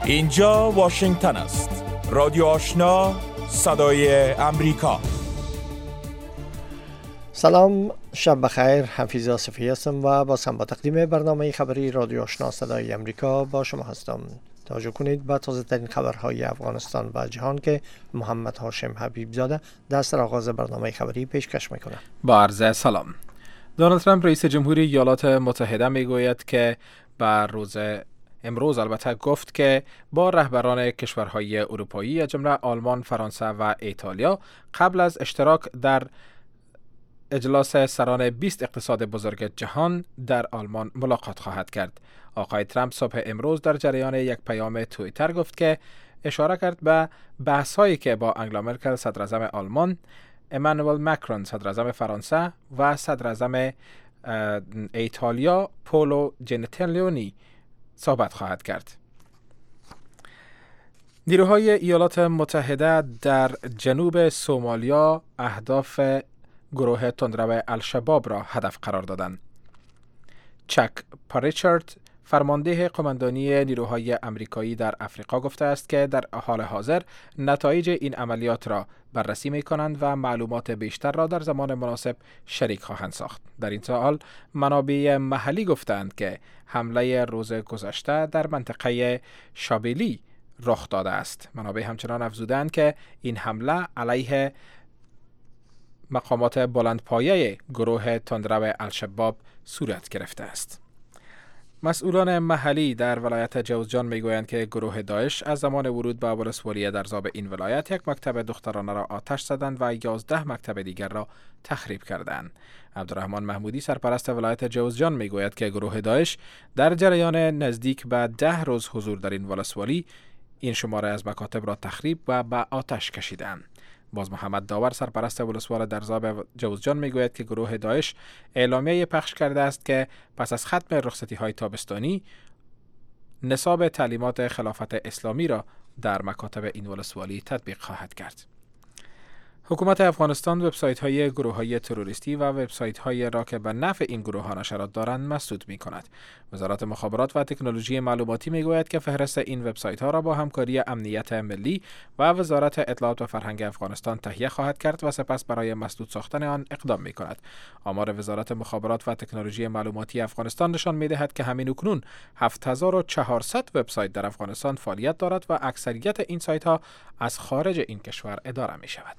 اینجا واشنگتن است. رادیو آشنا، صدای امریکا. سلام، شب بخیر. حفیظ آصفی هستم و با تقدیم برنامه خبری رادیو آشنا صدای امریکا با شما هستم. توجه کنید به تازه ترین خبرهای افغانستان و جهان که محمد هاشم حبیب زاده دست آغاز برنامه خبری پیشکش میکنه. با عرض سلام. دونالد ترامپ رئیس جمهوری ایالات متحده میگوید که بر روز امروز البته گفت که با رهبران کشورهای اروپایی از جمله آلمان، فرانسه و ایتالیا قبل از اشتراک در اجلاس سران 20 اقتصاد بزرگ جهان در آلمان ملاقات خواهد کرد. آقای ترامپ صبح امروز در جریان یک پیام توییتر گفت که اشاره کرد به بحث‌هایی که با انگلا مرکل صدراعظم آلمان، امانوئل ماکرون صدراعظم فرانسه و صدراعظم ایتالیا پولو جنتیلونی صحبت خواهد کرد. نیروهای ایالات متحده در جنوب سومالیا اهداف گروه تندرو الشباب را هدف قرار دادند. چک پریچارد، فرمانده قماندانی نیروهای امریکایی در افریقا گفته است که در حال حاضر نتایج این عملیات را بررسی می کنند و معلومات بیشتر را در زمان مناسب شریک خواهند ساخت. در این حال منابع محلی گفتند که حمله روز گذشته در منطقه شابلی رخ داده است. منابع همچنان افزودند که این حمله علیه مقامات بلندپایه گروه تندرو الشباب صورت گرفته است. مسئولان محلی در ولایت جوزجان میگویند که گروه داعش از زمان ورود به ولسوالی درزاب این ولایت یک مکتب دخترانه را آتش زدند و 11 مکتب دیگر را تخریب کردند. عبدالرحمن محمودی سرپرست ولایت جوزجان میگوید که گروه داعش در جریان نزدیک به 10 روز حضور در این ولسوالی این شماره از مکاتب را تخریب و به آتش کشیدند. باز محمد داور سرپرست ولسوال درزاب جوزجان میگوید که گروه داعش اعلامیه پخش کرده است که پس از ختم رخصتی های تابستانی نصاب تعلیمات خلافت اسلامی را در مکاتب این ولسوالی تطبیق خواهد کرد. حکومت افغانستان وبسایت های گروه های تروریستی و وبسایت های را که به نفع این گروه ها نشرات دارند مسدود می کند. وزارت مخابرات و تکنولوژی معلوماتی می گوید که فهرست این وبسایت ها را با همکاری امنیت ملی و وزارت اطلاعات و فرهنگ افغانستان تهیه خواهد کرد و سپس برای مسدود ساختن آن اقدام می کند. آمار وزارت مخابرات و تکنولوژی معلوماتی افغانستان نشان می دهد که همین اکنون 7400 وبسایت در افغانستان فعالیت دارد و اکثریت این سایت ها از خارج این کشور اداره می شود.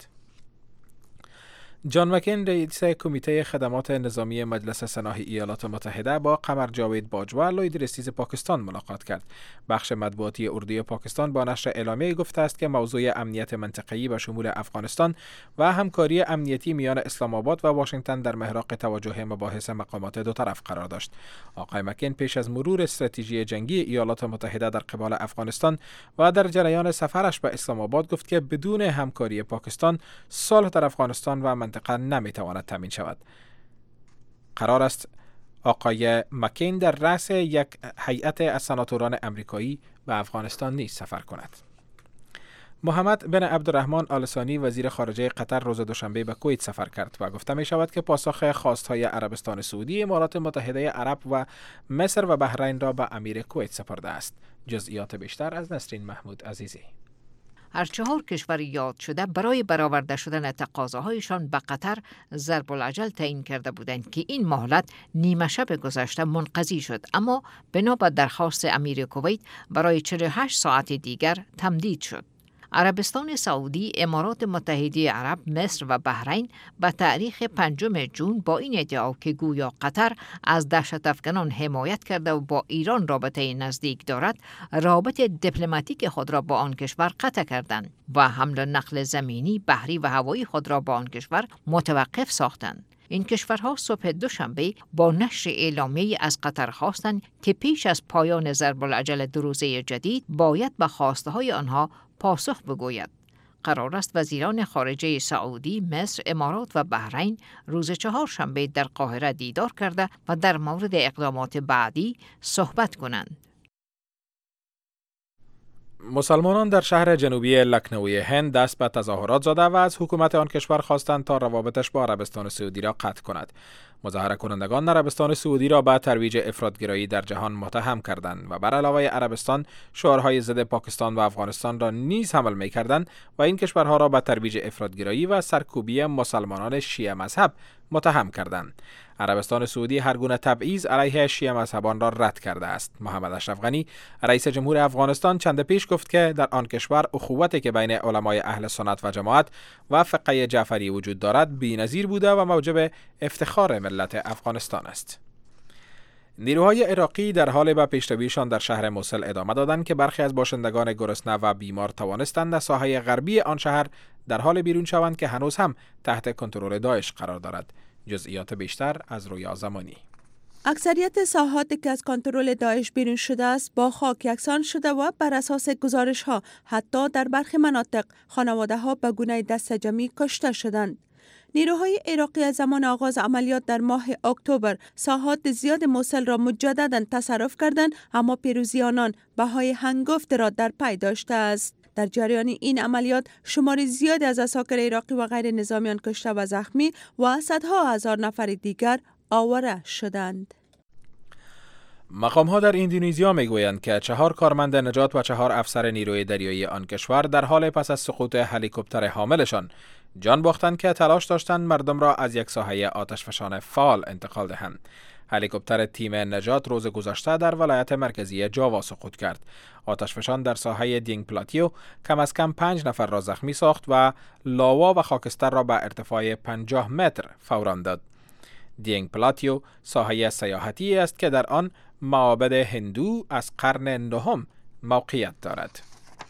جان مکین رئیس کمیته خدمات نظامی مجلس سنای ایالات متحده با قمر جاوید باجوا لوی رئیس پاکستان ملاقات کرد. بخش مطبوعاتی اردوی پاکستان با نشر اعلامیه گفته است که موضوع امنیت منطقه‌ای به شمول افغانستان و همکاری امنیتی میان اسلام آباد و واشنگتن در محراق توجه مباحث مقامات دو طرف قرار داشت. آقای مکین پیش از مرور استراتژی جنگی ایالات متحده در قبال افغانستان و در جریان سفرش به اسلام آباد گفت که بدون همکاری پاکستان صلح در افغانستان و منطقه نمیتواند تامین شود. قرار است آقای مکین در رأس یک هیئت از سناتوران امریکایی به افغانستان نیز سفر کند. محمد بن عبدالرحمن آل ثانی وزیر خارجه قطر روز دوشنبه به کویت سفر کرد و گفته می شود که پاسخ خواستهای عربستان سعودی، امارات متحده عرب و مصر و بحرین را به امیر کویت سپرده است. جزئیات بیشتر از نسرین محمود عزیزی. هر 4 کشور یاد شده برای برآورده شدن تقاضاهایشان به قطر ضرب العجل تعیین کرده بودند که این مهلت نیمه شب گذشته منقضی شد، اما بنا به درخواست امیر کویت برای 48 ساعت دیگر تمدید شد. عربستان سعودی، امارات متحده عرب، مصر و بحرین به تاریخ 5 جون با این ادعا که گویا قطر از دهشت افکنان حمایت کرده و با ایران رابطه نزدیک دارد، رابطه دیپلماتیک خود را با آن کشور قطع کردند و حمل و نقل زمینی، بحری و هوایی خود را با آن کشور متوقف ساختند. این کشورها صبح دوشنبه با نشر اعلامیه‌ای از قطر خواستند که پیش از پایان ضرب العجل 2 روزه جدید باید به خواسته‌های آنها پاسخ بگوید. قرار است وزیران خارجه سعودی، مصر، امارات و بحرین روز 4 شنبه در قاهره دیدار کرده و در مورد اقدامات بعدی صحبت کنند. مسلمانان در شهر جنوبی لکنوی هند دست به تظاهرات زده و از حکومت آن کشور خواستند تا روابطش با عربستان سعودی را قطع کند. مظاهره کنندگان عربستان سعودی را به ترویج افراطگرایی در جهان متهم کردند و بر علاوه عربستان شعارهای ضد پاکستان و افغانستان را نیز حمل می‌کردند و این کشورها را به ترویج افراطگرایی و سرکوبی مسلمانان شیعه مذهب متهم کردند. عربستان سعودی هر گونه تبعیض علیه شیعه مذهبان را رد کرده است. محمد اشرف غنی رئیس جمهور افغانستان چند پیش گفت که در آن کشور اخوتی که بین علمای اهل سنت و جماعت و فقه جعفری وجود دارد بی‌نظیر بوده و موجب افتخار ملت افغانستان است. نیروهای عراقی در حال به پیشرویشان در شهر موصل ادامه دادند که برخی از باشندگان گرسنه و بیمار توانستند در ساحه غربی آن شهر در حال بیرون شوند که هنوز هم تحت کنترل داعش قرار دارد. جزئیات بیشتر از رویا زمانی. اکثریت ساحاتی که از کنترل داعش بیرون شده است با خاک یکسان شده و بر اساس گزارش ها حتی در برخی مناطق خانواده ها به گونه دست جمعی کشته شدند. نیروهای عراقی از زمان آغاز عملیات در ماه اکتبر ساحات زیاد موصل را مجددا تصرف کردند، اما پیروزی آنان بهای هنگفت را در پی داشته است. در جریان این عملیات شمار زیادی از عساکر عراقی و غیر نظامیان کشته و زخمی و صدها هزار نفر دیگر آواره شدند. مقام‌ها در اندونزیا میگویند که 4 کارمند نجات و 4 افسر نیروی دریایی آن کشور در حال پس از سقوط هلیکوپتر حاملشان جان باختند که تلاش داشتند مردم را از یک ساحه آتشفشان فعال انتقال دهند. هلیکوپتر تیم نجات روز گذشته در ولایت مرکزی جاوا سقوط کرد. آتشفشان در ساحه دینگ پلاتیو کم از کم 5 نفر را زخمی ساخت و لاوا و خاکستر را به ارتفاع 50 متر فوران داد. دینگ پلاتیو ساحه سیاحتی است که در آن معابد هندو از قرن 9 موقعیت دارد.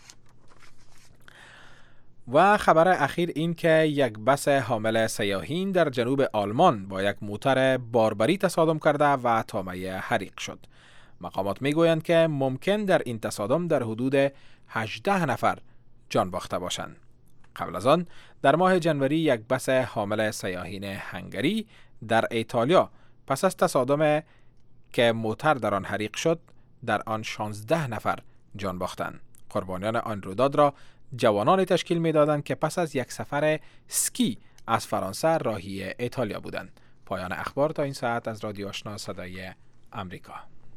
و خبر اخیر این که یک بس حامل سیاحین در جنوب آلمان با یک موتر باربری تصادم کرده و طامه حریق شد. مقامات میگویند که ممکن در این تصادم در حدود 18 نفر جان باخته باشند. قبل از آن در ماه جنوری یک بس حامل سیاحین هنگری در ایتالیا پس از تصادم که موتر در آن حریق شد در آن 16 نفر جان باختند. قربانیان آن رویداد را جوانانی تشکیل می‌دادند که پس از یک سفر اسکی از فرانسه راهی ایتالیا بودند. پایان اخبار تا این ساعت از رادیو آشنا صدای امریکا.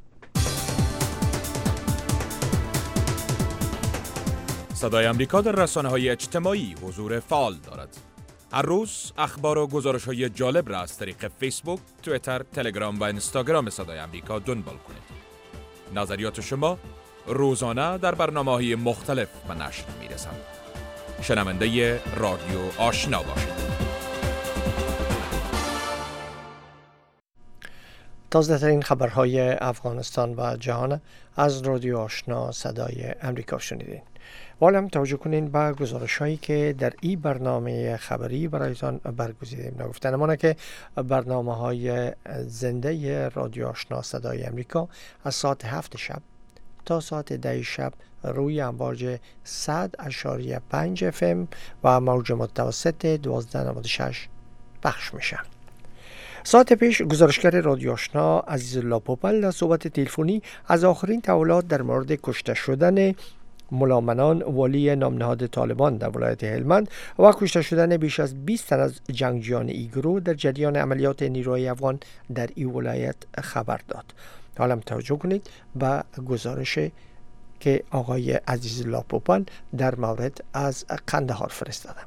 صدای امریکا در رسانه‌های اجتماعی حضور فعال دارد. هر روز اخبار و گزارش‌های جالب را از طریق فیسبوک، توییتر، تلگرام و اینستاگرام صدای امریکا دنبال کنید. نظریات شما روزانه در برنامه‌های مختلف به نشر می‌رسند. شنونده رادیو آشنا باشید. تازه ترین خبرهای افغانستان و جهان از رادیو آشنا صدای امریکا شنیدین. حالا توجه کنین به گزارش‌هایی که در این برنامه خبری برایتان برگزیدیم. نگفتنمانه که برنامه‌های زنده رادیو آشنا صدای امریکا از ساعت 7 شب تا ساعت 10 شب روی امواج 100.5 FM و موج متوسط 1296 پخش میشه. ساعت پیش گزارشگر رادیو آشنا عزیزالله پوپل در صحبت تلفنی از آخرین تحولات در مورد کشته شدن ملامنان والی نامنهاد طالبان در ولایت هلمند و کشته شدن بیش از 20 تن از جنگجویان این گروه در جریان عملیات نیروهای افغان در این ولایت خبر داد. حالا توجه کنید به گزارش که آقای عزیزالله پوپل در مورد از قندهار فرستادم.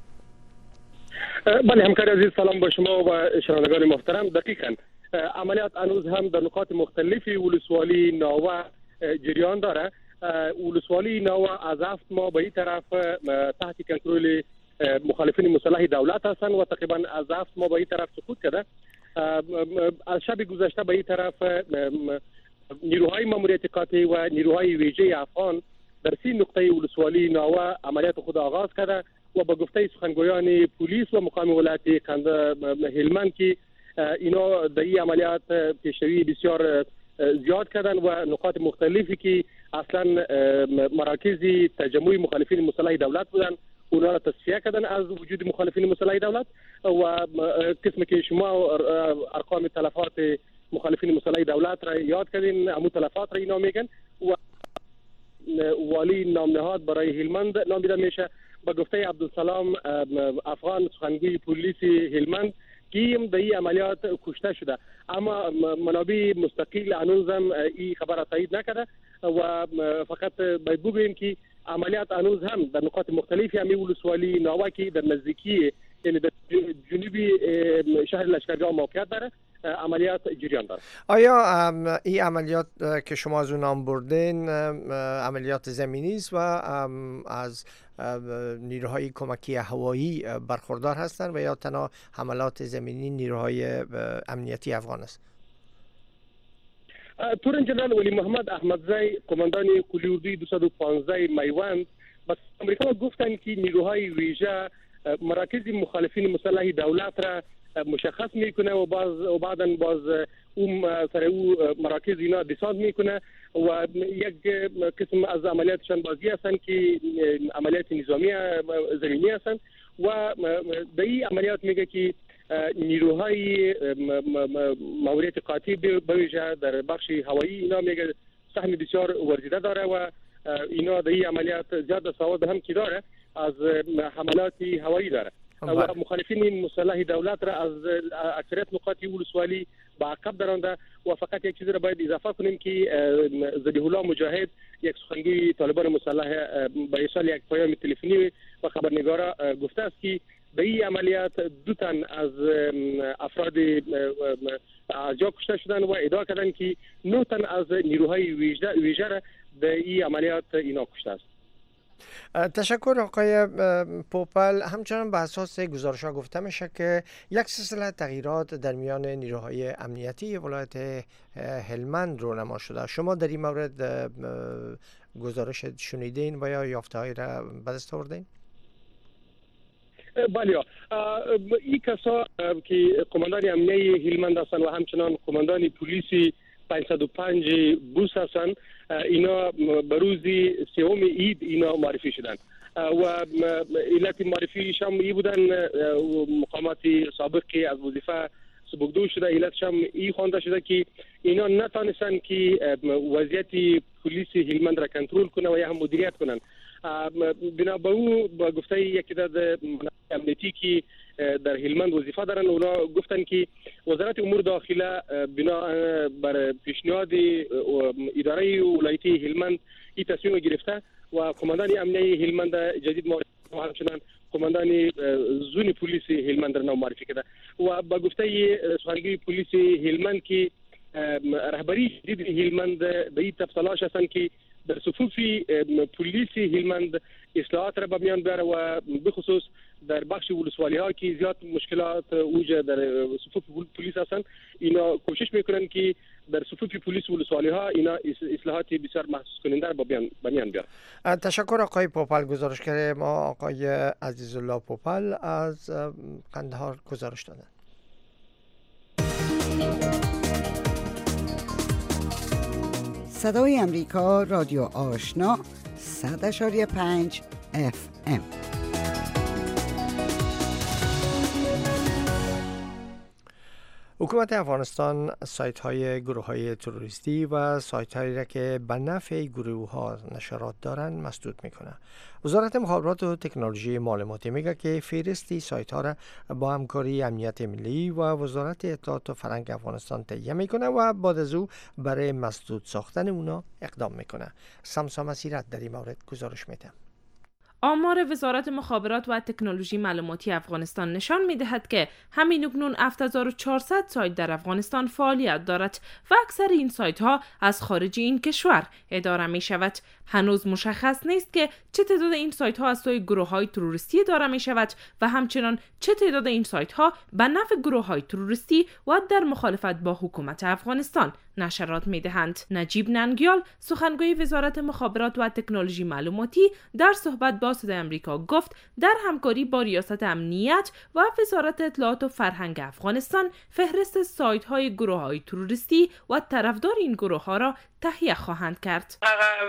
بله همکار عزیز، سلام با شما و شنوندگان محترم. دقیقاً عملیات هنوز هم در نقاط مختلفی ولسوالی ناوه جریان داره. ولسوالی ناوه از 7 ماه به این طرف تحت کنترل مخالفین مسلح دولت هستند و تقریبا از 7 ماه به این طرف سقوط کرده. از شب گذشته به این طرف نیروهای ماموریت قاطع و نیروهای ویژه افغان در 3 نقطه ولسوالی ناوه عملیات خود آغاز کرده و با گفته سخنگویان پلیس و مقام ولایت هلمند که اینا در این عملیات پیشروی بسیار زیاد کردن و نقاط مختلفی که اصلا مراکز تجمع مخالفین مسلح دولت بودن اونا را تصفیه کردن از وجود مخالفین مسلح دولت و قسمی که شما ارقام تلفات مخالفین مسلح دولت را یاد کردین، همون تلفات را اینا میگن و والی نامنهاد برای هلمند نامیده میشه. به گفته عبدالسلام افغان سخنگوی پلیس هلمند که در این عملیات کشته شده، اما منابع مستقل هنوزم این خبر تایید نکرده و فقط باید بگوییم که عملیات هنوز هم در نقاط مختلفی همین ولسوالی ناوکی در نزدیکی یعنی در جنوبی شهر لشکرگاه موقعیت داره، عملیات جریان داره. آیا این عملیات که شما از اون نام بردین عملیات زمینی است و از نیروهای کمکی هوایی برخوردار هستند و یا تنها حملات زمینی نیروهای امنیتی افغان است؟ تورن جنرال ولی محمد احمدزی قماندان کلی اردوی 215 میوند به امریکا گفتند که نیروهای ویژه مراکز مخالفین مسلح دولت را مشخص میکنه و بعداً باز سر او مراکز اینا دیسانت میکنه و یک قسم از عملیاتشان بازی هستند که عملیات نظامی زمینی هستند و در این عملیات میگه که نیروهای ماموریت قاطی بویژه در بخش هوایی اینا میگه سهم بسیار ورزیده داره و اینا در این عملیات زیاد سواد هم که داره از حملات هوایی داره و مخالفین مسلح دولت را از اکثریت نقاط ولسوالی به عقب درانده و فقط یک چیز را باید اضافه کنیم که ذبیح الله مجاهد یک سخنگوی طالبان مسلح به ارسال یک پیام تلفنی و خبرنگارا گفته است که به این عملیات 2 تن از افراد از جا کشته شدن و ادعا کردند که 9 تن از نیروهای ویژه را در این عملیات اینا کشته است. تشکر آقای پوپل. همچنان به اساس گزارش‌ها گفته میشه که یک سلسله تغییرات در میان نیروهای امنیتی ولایت هلمند رونما شده. شما در این مورد گزارش شنیدین و یا یافته‌هایی را به دست آوردین؟ بله، این کسا که قماندان امنیه هلمند هستند و همچنان قماندان پلیس 505 بوس هستند، اینا به روز 3 عید اینا معرفی شدند و علت معرفیش هم ای بودن مقامات سابقی از وظیفه سبکدو شده. علتش هم ای خوانده شده که اینا نتانستن که وضعیت پلیس هلمند را کنترل کنه و یا هم مدیریت کنن. بنا به او با گفته یکی در امنیتی که در هلمند وظیفه دارن، اونا گفتن که وزارت امور داخله بنا بر پیشنهاد اداره ولایتی هلمند این تصمیم گرفته و قماندان امنیه هلمند جدید معرفی و همچنان قماندان زون پلیس هلمند را معرفی کرده و با گفته سخنگوی پلیس هلمند که رهبری جدید هلمند به این تلاش هستند که در صفوف پلیس هلمند اصلاحات را به میان بیاره و بخصوص در بخش ولسوالی ها که زیاد مشکلات اوج در صفوف پلیس هستند، اینا کوشش میکنن که در صفوف پلیس ولسوالی ها اینا اصلاحات بسیار محسوس کننده را به میان بیاره. تشکر آقای پوپل. گزارشگر ما آقای عزیزالله پوپل از قندهار گزارش دادن. صدای امریکا رادیو آشنا 100.5 FM. حکومت افغانستان سایت های گروه های تروریستی و سایت هایی را که به نفع گروه ها نشرات دارند مسدود میکنه. وزارت مخابرات و تکنولوژی معلوماتی میگه که فهرستی سایت ها را با همکاری امنیت ملی و وزارت اطلاعات و فرهنگ افغانستان تهیه میکنه و بعد از او برای مسدود ساختن اونا اقدام میکنه. سمسا مسیرت در این مورد گزارش میده. آمار وزارت مخابرات و تکنولوژی معلوماتی افغانستان نشان می‌دهد که همین اکنون 7400 سایت در افغانستان فعالیت دارد و اکثر این سایت‌ها از خارج این کشور اداره می‌شود. هنوز مشخص نیست که چه تعداد این سایت‌ها از سوی گروه‌های تروریستی اداره می‌شود و همچنین چه تعداد این سایت‌ها به نفع گروه‌های تروریستی و در مخالفت با حکومت افغانستان نشرات می‌دهند. نجیب ننگیال سخنگوی وزارت مخابرات و تکنولوژی معلوماتی در صحبت با صدای امریکا گفت در همکاری با ریاست امنیت و وزارت اطلاعات و فرهنگ افغانستان فهرست سایت‌های گروه‌های تروریستی و طرفدار این گروه‌ها را تهیه خواهند کرد.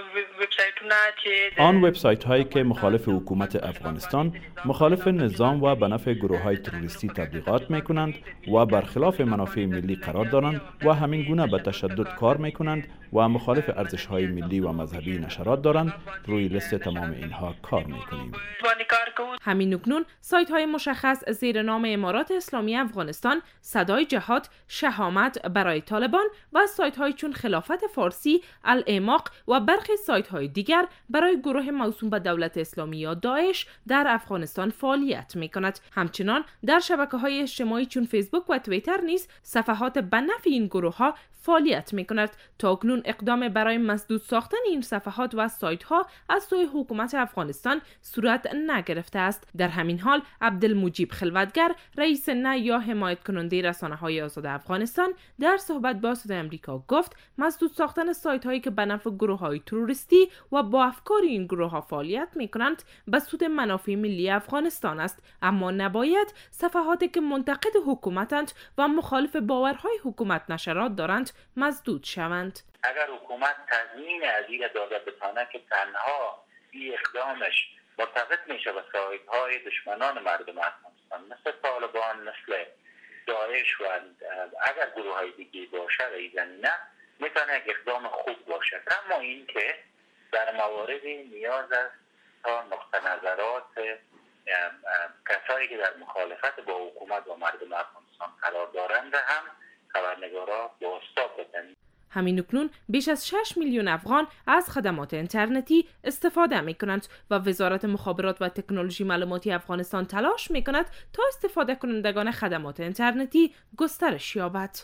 آن وبسایت هایی که مخالف حکومت افغانستان، مخالف نظام و به نفع گروه های تروریستی تبلیغات می کنند و برخلاف منافع ملی قرار دارند و همین گونه به تشدد کار میکنند و مخالف ارزش‌های ملی و مذهبی نشرات دارند. روی لیست تمام اینها کار میکنیم. همین اکنون سایت های مشخص زیر نام امارات اسلامی افغانستان، صدای جهاد، شهامت برای طالبان و سایت های چون خلافت فارسی، الاعماق و برخی سایت های دیگر برای گروه موسوم به دولت اسلامی یا داعش در افغانستان فعالیت می کند. همچنان در شبکه های اجتماعی چون فیسبوک و توییتر نیز صفحات به نفع این گروه ها فعالیت می کند. تا اکنون اقدام برای مسدود ساختن این صفحات و سایت ها از سوی حکومت افغانستان صورت نگرفته است. در همین حال عبدالمجیب خلوتگر، رئیس نه یا حمایت کننده رسانه‌های آزاد افغانستان، در صحبت با صدای آمریکا گفت مسدود ساختن سایت هایی که به نفع گروه‌های تروریستی و با افکار این گروه‌ها فعالیت می‌کنند به سود منافع ملی افغانستان است، اما نباید صفحاتی که منتقد حکومتند و مخالف باورهای حکومت نشرات دارند مسدود شوند. اگر حکومت تضمین ازیر داده بتانه که تنها این اقدامش مرتبط میشه به سایت‌های دشمنان مردم افغانستان مثل طالبان، مثل داعش و اگر گروه‌های دیگه باشه و نه میتونه یک اقدام خوب باشه. اما این که در مواردی نیاز است تا نقطه نظرات کسایی که در مخالفت با حکومت و مردم افغانستان قرار دارند هم خبرنگارا بازتاب بدن. همین اکنون بیش از 6 میلیون افغان از خدمات اینترنتی استفاده می کنند و وزارت مخابرات و تکنولوژی معلوماتی افغانستان تلاش می کند تا استفاده کنندگان خدمات اینترنتی گسترش یابد.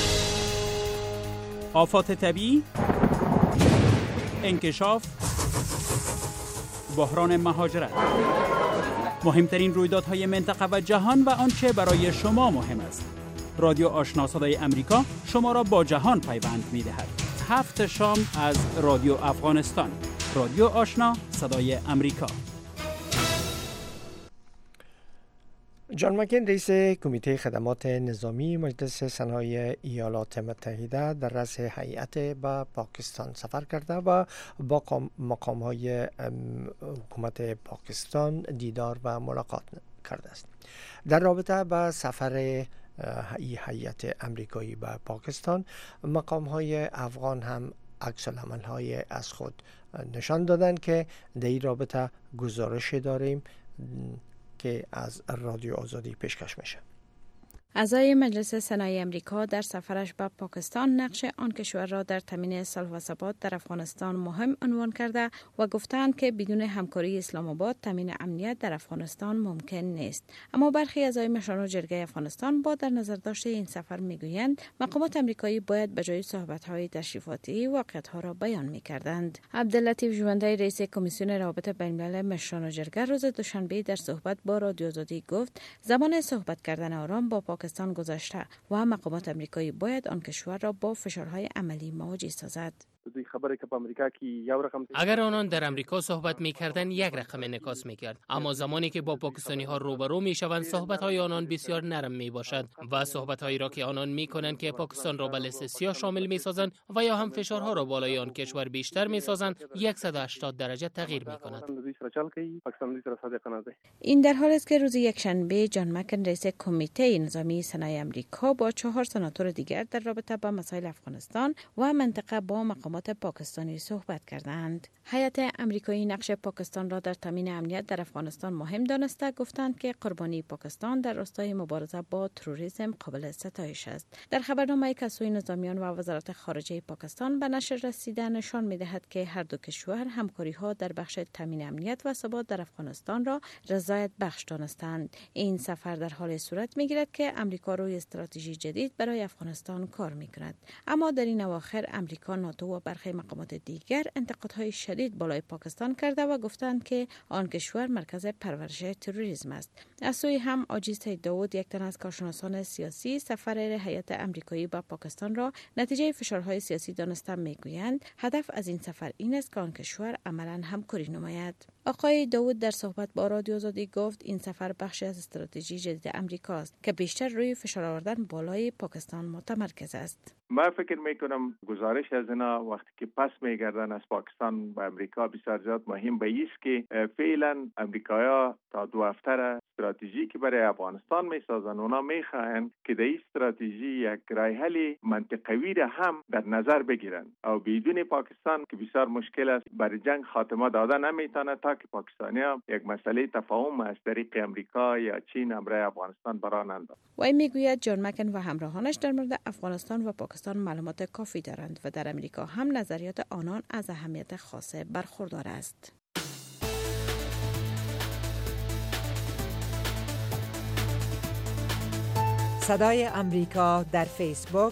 آفات طبیعی، انکشاف، بحران مهاجرت، مهمترین رویدادهای منطقه و جهان و آنچه برای شما مهم است. رادیو آشنا صدای امریکا شما را با جهان پیوند می‌دهد. 7 شام از رادیو افغانستان. رادیو آشنا صدای امریکا. جان مکین، رئیس کمیته خدمات نظامی مجلس سنای ایالات متحده در رأس هیئت به پاکستان سفر کرده و با مقام‌های حکومت پاکستان دیدار و ملاقات کرده است. در رابطه با سفر هیئت امریکایی به پاکستان، مقام‌های افغان هم عکس العمل‌های از خود نشان دادند که در این رابطه گزارش داریم که از رادیو آزادی پیشکش میشه. اعضای مجلس سنای امریکا در سفرش به پاکستان نقش آن کشور را در تامین صلح و ثبات در افغانستان مهم عنوان کرده و گفتند که بدون همکاری اسلام آباد تامین امنیت در افغانستان ممکن نیست. اما برخی اعضای مشوران و جرگه افغانستان با در نظر داشته این سفر میگویند مقامات امریکایی باید به جای صحبت‌های تشریفاتی واقعیت‌ها را بیان می‌کردند. عبداللطیف جوندی، رئیس کمیسیون روابط بین‌الملل مشوران و جرگه، روز دوشنبه در صحبت با رادیو آزادی گفت زمان صحبت کردن آرام با پاکستان گذشته و مقامات امریکایی باید آن کشور را با فشارهای عملی مواجه سازد. اگر آنان در امریکا صحبت می‌کردند یک رقم انعکاس می‌کرد، اما زمانی که با پاکستانی‌ها روبرو می‌شوند صحبت‌های آنان بسیار نرم میباشد و صحبت‌هایی را که آنان می‌کنند که پاکستان را به لیست سیاه شامل می‌سازند و یا هم فشارها را بالای آن کشور بیشتر می‌سازند 180 درجه تغییر می‌کند. این در حالی است که روز یکشنبه جان مکن، رئیس کمیته نظامی سنای امریکا، با 4 سناتور دیگر در رابطه با مسائل افغانستان و منطقه با مقامات پاکستانی صحبت کردند. هیئت امریکایی نقش پاکستان را در تامین امنیت در افغانستان مهم دانسته گفتند که قربانی پاکستان در راستای مبارزه با تروریسم قابل ستایش است. در خبرنامه‌ای که سوی نظامیان و وزارت خارجه پاکستان به نشر رسیده نشان می‌دهد که هر دو کشور همکاری‌ها در بخش تامین امنیت و ثبات در افغانستان را رضایت بخش دانستند. این سفر در حال صورت می‌گیرد که امریکا روی استراتژی جدید برای افغانستان کار می‌کند. اما در این اواخر امریکا، ناتو و برخی مقامات دیگر انتقادهای شدید بالای پاکستان کرده و گفتند که آن کشور مرکز پرورش تروریسم است. از سوی هم آجی سید داود، یک تن از کارشناسان سیاسی، سفر هیئت امریکایی به پاکستان را نتیجه فشارهای سیاسی دانسته میگویند هدف از این سفر این است که آن کشور عملاً همکاری نماید. آقای داود در صحبت با رادیو آزادی گفت این سفر بخشی از استراتژی جدید امریکاست که بیشتر روی فشار آوردن بالای پاکستان متمرکز است. من فکر میکنم گزارش از اینا وقتی که پس میگردن از پاکستان به امریکا بسیار زیاد مهم به است که فعلا امریکایا تا 2 هفته استراتژی که برای افغانستان میسازن اونا میخواهند که در این استراتژی یک رای حل منطقوی را هم در نظر بگیرن او بدون پاکستان که بسیار مشکل است برای جنگ خاتمه دادن نمیتونه تا که پاکستانی‌ها یک مسئله تفاهم از طریق امریکا یا چین امرای افغانستان برانند. وی میگوید جان مکن و همراهانش در مورد افغانستان و پاکستان معلومات کافی دارند و در امریکا هم نظریات آنان از اهمیت خاصه برخوردار است. صدای امریکا در فیسبوک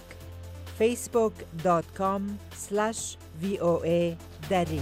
facebook.com/VOA دری.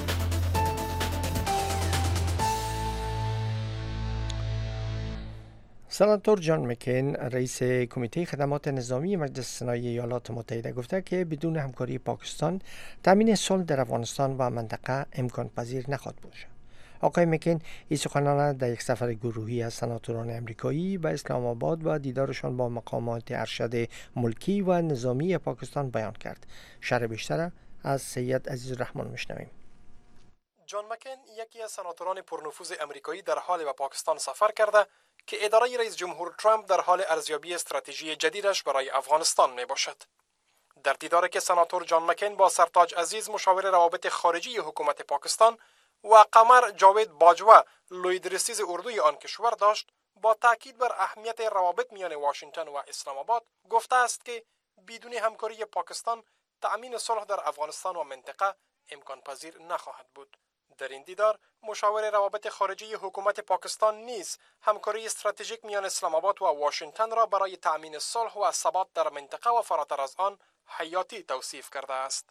سناتور جان مکین رئیس کمیته خدمات نظامی مجلس سنای ایالات متحده گفته که بدون همکاری پاکستان تامین صلح در افغانستان و منطقه امکان پذیر نخواهد بود. آقای مکین این سخنان در یک سفر گروهی از سناتوران امریکایی به اسلام آباد و دیدارشان با مقامات ارشد ملکی و نظامی پاکستان بیان کرد. شرح بیشتر از سید عزیز رحمان میشنویم. جان مکین یکی از سناتوران پرنفوذ امریکایی در حال به پاکستان سفر کرده که اداره رئیس جمهور ترامپ در حال ارزیابی استراتژی جدیدش برای افغانستان می باشد. در دیداری که سناتور جان مکین با سرتاج عزیز مشاور روابط خارجی حکومت پاکستان و قمر جاوید باجوه لویدرسیز اردوی آن کشور داشت، با تاکید بر اهمیت روابط میان واشنگتن و اسلام آباد گفته است که بدون همکاری پاکستان تأمین صلح در افغانستان و منطقه امکان پذیر نخواهد بود. در این دیدار مشاور روابط خارجی حکومت پاکستان نیز همکاری استراتژیک میان اسلام آباد و واشنگتن را برای تأمین صلح و ثبات در منطقه و فراتر از آن حیاتی توصیف کرده است.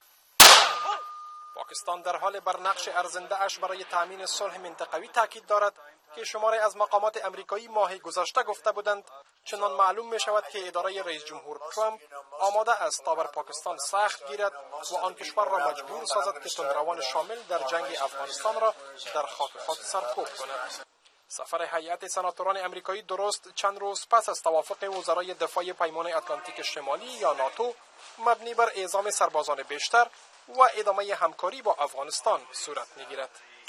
پاکستان در حال بر نقش ارزنده اش برای تأمین صلح منطقوی تاکید دارد که شماری از مقامات امریکایی ماه گذشته گفته بودند چنان معلوم می شود که اداره رئیس جمهور ترامپ آماده است تا بر پاکستان سخت گیرد و آن کشور را مجبور سازد که تندروان شامل در جنگ افغانستان را در خاک خود سرکوب کند. سفر هیئت سناتوران امریکایی درست چند روز پس از توافق وزرای دفاع پیمان اتلانتیک شمالی یا ناتو مبنی بر اعزام سربازان بیشتر و ادامه همکاری با افغانستان صورت می‌گیرد.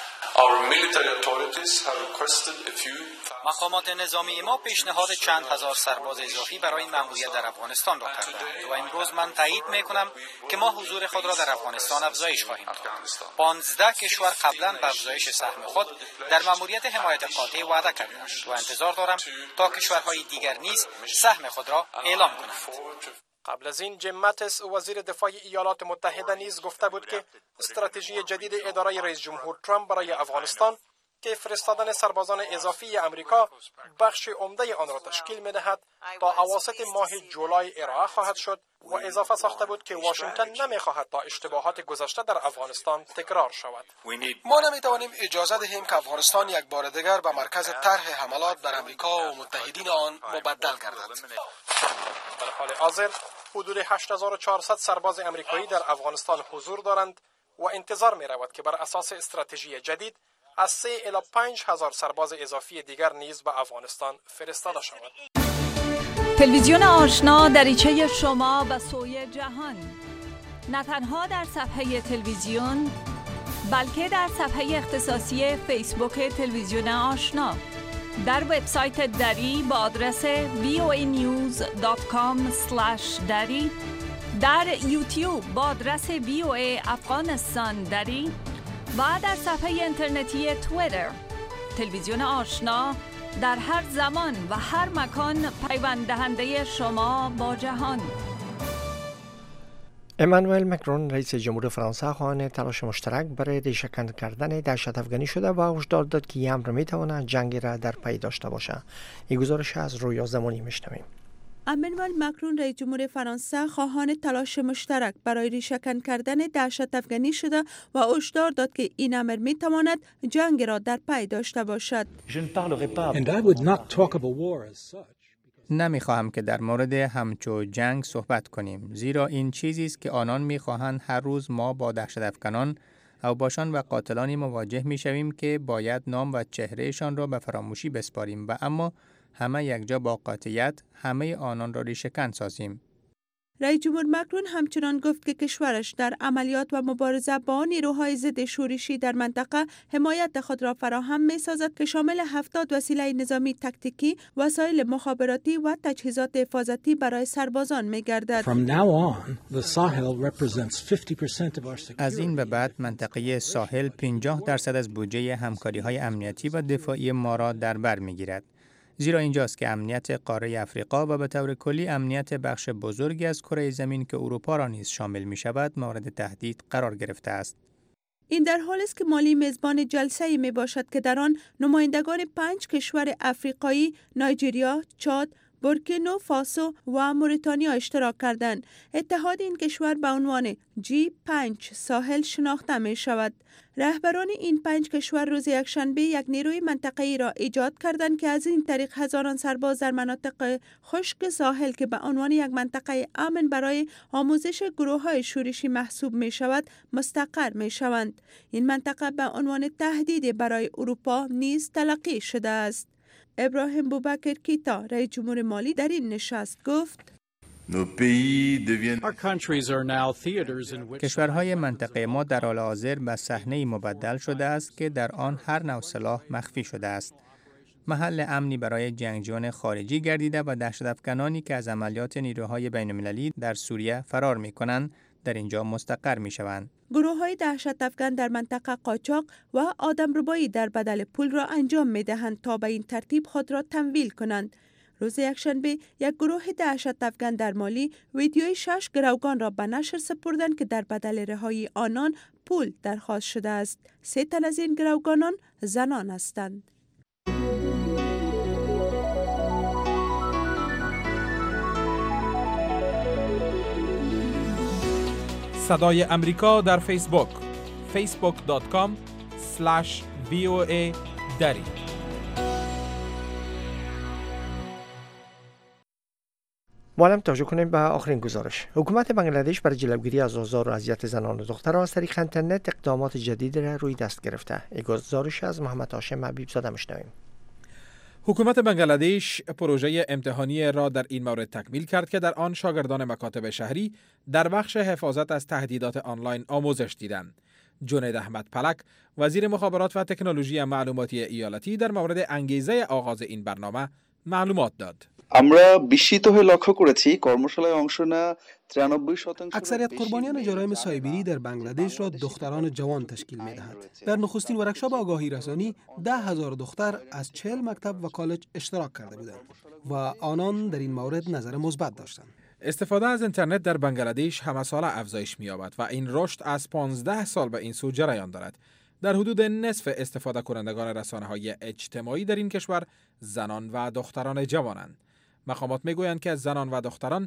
مقامات نظامی ما پیشنهاد چند هزار سرباز اضافی برای مأموریت در افغانستان را کردند و امروز من تایید می‌کنم که ما حضور خود را در افغانستان افزایش خواهیم داد. 15 کشور قبلا به افزایش سهم خود در مأموریت حمایت قاطع وعده کردند و انتظار دارم تا کشورهای دیگر نیز سهم خود را اعلام کنند. قبل از این جیم ماتیس وزیر دفاع ایالات متحده نیز گفته بود که استراتژی جدید اداره رئیس جمهور ترامپ برای افغانستان که فرستادن سربازان اضافی امریکا بخش عمده آن را تشکیل می‌دهد تا اواسط ماه جولای ارائه خواهد شد و اضافه ساخته بود که واشنگتن نمی‌خواهد تا اشتباهات گذشته در افغانستان تکرار شود. ما نمی‌توانیم اجازه دهیم که افغانستان یک بار دیگر به مرکز طرح حملات بر امریکا و متحدین آن مبدل گردد. در حال حاضر حدود 8400 سرباز امریکایی در افغانستان حضور دارند و انتظار می رود که بر اساس استراتژی جدید از 3 الی 5000 سرباز اضافی دیگر نیز به افغانستان فرستاده شود. تلویزیون آشنا دریچه شما به سوی جهان، نه تنها در صفحه تلویزیون بلکه در صفحه اختصاصی فیسبوک تلویزیون آشنا، در وبسایت دری با آدرس voanews.com/dari، در یوتیوب با آدرس VOA افغانستان دری و در صفحه اینترنتی توییتر. تلویزیون آشنا در هر زمان و هر مکان پیوند دهنده شما با جهان. امانوئل مکرون رئیس جمهور فرانسه خواهان تلاش مشترک برای ریشه‌کن کردن دهشت افغانی شده و هشدار داد که این امر میتواند جنگی را در پی داشته باشد. این گزارش از رویا زمانی میشنویم. امانوئل مکرون رئیس جمهور فرانسه خواهان تلاش مشترک برای ریشه‌کن کردن دهشت افغانی شده و هشدار داد که این امر میتواند جنگ را در پی داشته باشد. نمیخواهم که در مورد همچو جنگ صحبت کنیم، زیرا این چیزی است که آنان میخواهند هر روز ما با دهشت افغانان او باشان و قاتلانی مواجه میشویم که باید نام و چهرهشان را به فراموشی بسپاریم و اما همه یک جا با قاطعیت همه آنان را ریشه‌کن سازیم. رئیس جمهور مکرون همچنان گفت که کشورش در عملیات و مبارزه با نیروهای ضد شورشی در منطقه حمایت خود را فراهم می‌سازد که شامل 70 وسیله نظامی تاکتیکی، وسایل مخابراتی و تجهیزات حفاظتی برای سربازان می‌گردد. از این به بعد منطقه ساحل 50% از بودجه همکاری‌های امنیتی و دفاعی ما را در بر می‌گیرد. زیرا اینجاست که امنیت قاره افریقا و به طور کلی امنیت بخش بزرگی از کره زمین که اروپا را نیز شامل می شود مورد تهدید قرار گرفته است. این در حالی است که مالی میزبان جلسه‌ای می باشد که در آن نمایندگان 5 کشور افریقایی، نایجریا، چاد، بورکینو فاسو و موریتانیا اشتراک کردند. اتحاد این کشور به عنوان G5 ساحل شناخته می شود. رهبران این 5 کشور روز یکشنبه یک نیروی منطقه‌ای را ایجاد کردند که از این طریق هزاران سرباز در مناطق خشک ساحل که به عنوان یک منطقه امن برای آموزش گروه‌های شورشی محسوب می شود مستقر می شوند. این منطقه به عنوان تهدید برای اروپا نیز تلقی شده است. ابراهیم بوبکر کیتا رئیس جمهور مالی در این نشست گفت: کشورهای منطقه ما در حال حاضر به صحنه‌ای مبدل شده است که در آن هر نوع سلاح مخفی شده است. محل امنی برای جنگجویان خارجی گردیده و دهشت‌افکنانی که از عملیات نیروهای بین‌المللی در سوریه فرار می‌کنند در اینجا مستقر می‌شوند. گروه‌های دهشت‌افکن در منطقه قاچاق و آدمربایی در بدل پول را انجام می‌دهند تا به این ترتیب خود را تمویل کنند. روز یکشنبه یک گروه دهشت‌افکن در مالی ویدیوی 6 گروگان را به نشر سپردند که در بدل رهایی آنان پول درخواست شده است. 3 تن از این گروگانان زنان هستند. صدای امریکا در فیسبوک facebook.com/VOA دری. معلم توجه کنیم به آخرین گزارش. حکومت بنگلادش برای جلوگیری از آزار و اذیت زنان و دختران از طریق اینترنت اقدامات جدید را روی دست گرفته. این گزارش از محمد هاشم حبیب زاده میشنویم. حکومت بنگلادش پروژه امتحانی را در این مورد تکمیل کرد که در آن شاگردان مکاتب شهری در بخش حفاظت از تهدیدات آنلاین آموزش دیدند. جنید احمد پلک، وزیر مخابرات و تکنولوژی معلوماتی ایالتی، در مورد انگیزه آغاز این برنامه معلومات داد. আমরা বিস্মিত হয়ে লক্ষ্য করেছি কর্মশালায় অংশ নেওয়া 93% اکثریت قربانیان جرایم سایبری در بنگلادش را دختران جوان تشکیل می‌دهند. در نخستین ورکشاپ آگاهی رسانی 10,000 دختر از 40 مکتب و کالج اشتراک کرده بودند و آنان در این مورد نظر مثبت داشتند. استفاده از اینترنت در بنگلادش همه ساله افزایش می‌یابد و این رشد از 15 سال به این سو جریان دارد. در حدود نصف استفاده کنندگان رسانه‌های اجتماعی در این کشور زنان و دختران جوانند. مقامات میگویند که زنان و دختران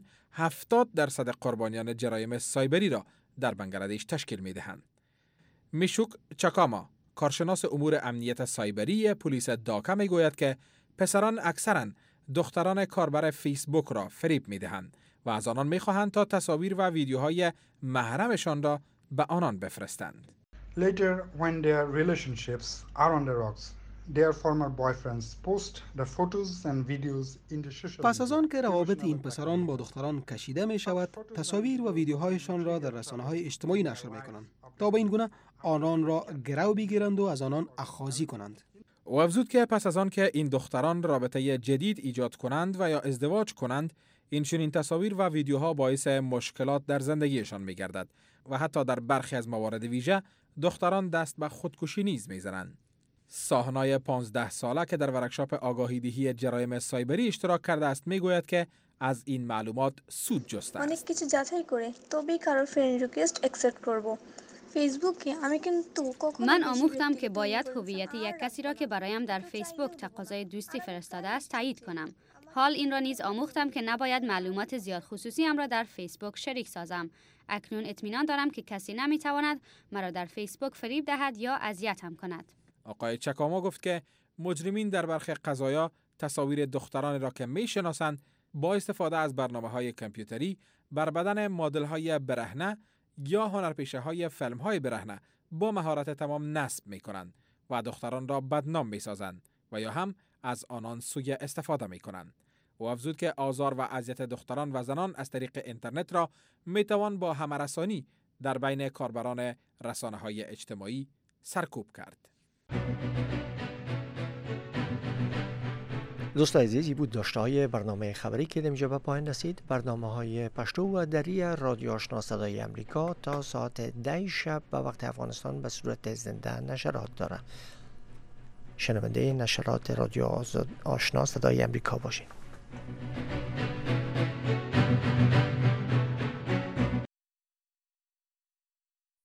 70% قربانیان جرایم سایبری را در بنگلادش تشکیل می‌دهند. میشوک چاکاما، کارشناس امور امنیت سایبری پلیس داکا، میگوید که پسران اکثراً دختران کاربر فیسبوک را فریب می‌دهند و از آنان می‌خواهند تا تصاویر و ویدیوهای محرمشان را به آنان بفرستند. Later, when their relationships are on the rocks, their former boyfriends post the photos and videos in the social media. پس از آن که روابط این پسران با دختران کشیده می شود، تصاویر و ویدیوهایشان را در رسانه‌های اجتماعی نشر می کنند تا با این گونه آنان را گرو بگیرند و از آنان اخاذی کنند. او افزود که پس از آن که این دختران رابطه جدید ایجاد کنند و یا ازدواج کنند، این چنین تصاویر و ویدیوها باعث مشکلات در زندگیشان می گردد و حتی در برخی از موارد ویژه دختران دست به خودکشی نیز می‌زنند. ساهنای 15 ساله که در ورکشاپ آگاهی دهی جرایم سایبری اشتراک کرده است میگوید که از این معلومات سود جسته است. অনেক কিছু যাচাই করে তবেই কারোর ফ্রেন্ড রিকোয়েস্ট অ্যাকসেপ্ট করব। فیسبوک আমি কিন্তু من آموختم که باید هویت یک کسی را که برایم در فیسبوک تقاضای دوستی فرستاده است تایید کنم. حال این را نیز آموختم که نباید معلومات زیاد خصوصیم را در فیسبوک شریک سازم. اکنون اطمینان دارم که کسی نمیتواند مرا در فیسبوک فریب دهد یا اذیتم کند. آقای چکاما گفت که مجرمین در برخی قضایا تصاویر دختران را که میشناسند با استفاده از برنامه‌های کامپیوتری بر بدن مدل‌های برهنه یا هنرپیشه‌های فیلم‌های برهنه با مهارت تمام نصب می‌کنند و دختران را بدنام می‌سازند و یا هم از آنان سوء استفاده می‌کنند. او افزود که آزار و اذیت دختران و زنان از طریق اینترنت را میتوان با همرسانی در بین کاربران رسانه‌های اجتماعی سرکوب کرد. دوستان عزیز، بود داشته‌های برنامه خبری که اینجا به پایان رسید. برنامه‌های پشتو و دری رادیو آشنا صدای امریکا تا ساعت 10 شب به وقت افغانستان به صورت زنده نشرات داره. شنونده نشرات رادیو آشنا صدای امریکا باشید.